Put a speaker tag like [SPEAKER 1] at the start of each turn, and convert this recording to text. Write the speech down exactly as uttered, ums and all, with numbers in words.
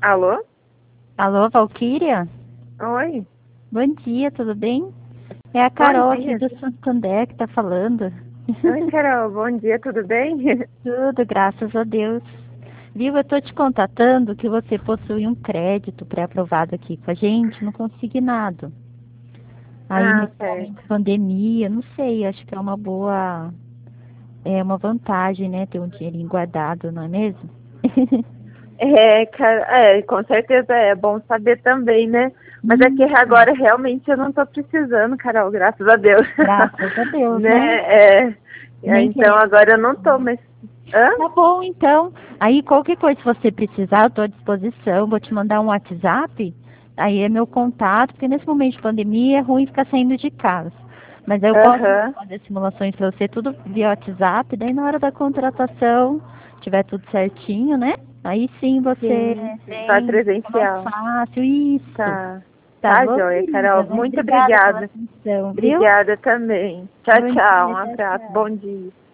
[SPEAKER 1] Alô?
[SPEAKER 2] Alô, Valquíria?
[SPEAKER 1] Oi,
[SPEAKER 2] Bom dia, tudo bem? É a
[SPEAKER 1] bom
[SPEAKER 2] Carol aqui
[SPEAKER 1] dia.
[SPEAKER 2] do Santander que tá falando.
[SPEAKER 1] Oi, Carol, bom dia, tudo bem?
[SPEAKER 2] Tudo, graças a Deus. Viu, eu tô te contatando que você possui um crédito pré-aprovado aqui com a gente, não consegui nada. Aí
[SPEAKER 1] Ah,
[SPEAKER 2] nesse momento
[SPEAKER 1] certo.
[SPEAKER 2] de pandemia, não sei, acho que é uma boa, é uma vantagem, né, ter um dinheirinho guardado, não é mesmo?
[SPEAKER 1] É, ca- é, com certeza é bom saber também, né? Mas é que
[SPEAKER 2] Hum,
[SPEAKER 1] agora realmente eu não tô precisando, Carol, graças a Deus.
[SPEAKER 2] graças a Deus,
[SPEAKER 1] Né?
[SPEAKER 2] né?
[SPEAKER 1] É, é,
[SPEAKER 2] Nem
[SPEAKER 1] então
[SPEAKER 2] queremos.
[SPEAKER 1] agora eu não tô, mas. Hã?
[SPEAKER 2] Tá bom, então. Aí qualquer coisa, se você precisar, eu estou à disposição. Vou te mandar um WhatsApp. Aí é meu contato, porque nesse momento de pandemia é ruim ficar saindo de casa. Mas aí eu posso
[SPEAKER 1] Aham.
[SPEAKER 2] fazer simulações para você, tudo via WhatsApp. Daí na hora da contratação, tiver tudo certinho, né? Aí sim você
[SPEAKER 1] Sim, sim, vai
[SPEAKER 2] vem, fica mais
[SPEAKER 1] presencial.
[SPEAKER 2] fácil. Isso.
[SPEAKER 1] Tá.
[SPEAKER 2] Tá
[SPEAKER 1] Tá,
[SPEAKER 2] bom,
[SPEAKER 1] joia,
[SPEAKER 2] querida?
[SPEAKER 1] Carol.
[SPEAKER 2] Mas
[SPEAKER 1] Muito
[SPEAKER 2] obrigada pela
[SPEAKER 1] obrigada.
[SPEAKER 2] atenção, viu?
[SPEAKER 1] Obrigada também. Tchau,
[SPEAKER 2] Bom
[SPEAKER 1] tchau.
[SPEAKER 2] dia,
[SPEAKER 1] Um
[SPEAKER 2] tchau,
[SPEAKER 1] abraço.
[SPEAKER 2] tchau.
[SPEAKER 1] Bom dia.